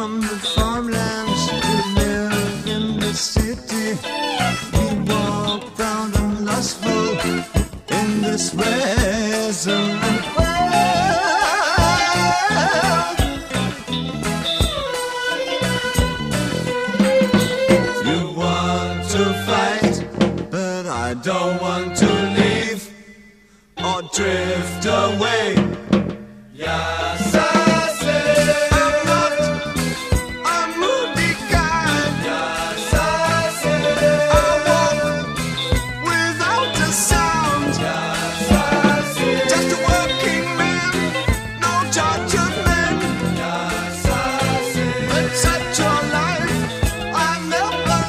from the farmlands, we live in the city. We walk proud and lustful in this resolute world. You want to fight, but I don't want to leave or drift away. Yes, I say I'm not a moody guy. Yes, I say I walk without a sound. Yes, I say just a working man, no judgment. Yes, I say but such a life I never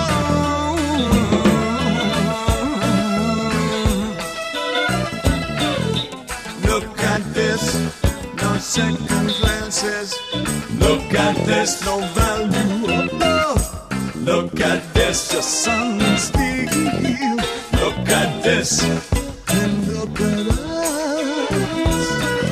know. Look at this. No second glances. Look at this, no value of love. Look at this, just sun and steel. Look at this, and look at us.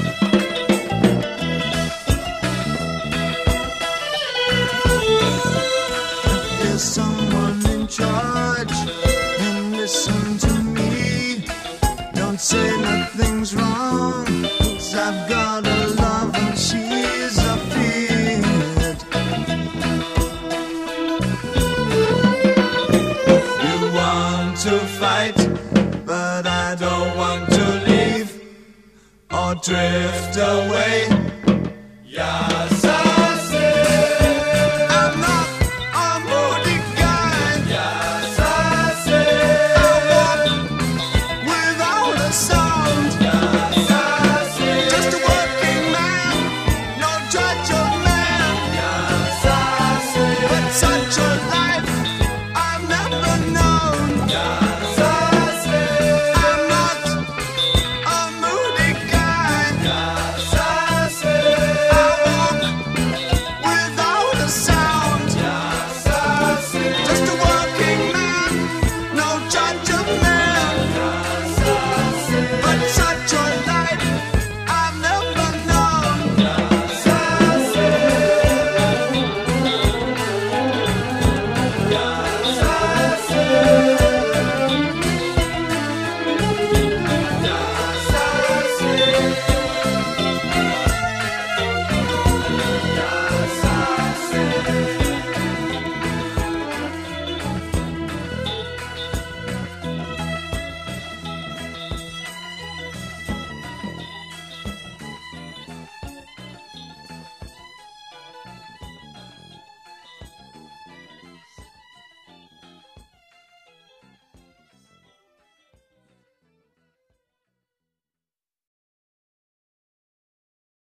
There's someone in charge, and listen to me. Don't say nothing's wrong, 'cause I've got a love and she's a fit. You want to fight, but I don't want to leave or drift away.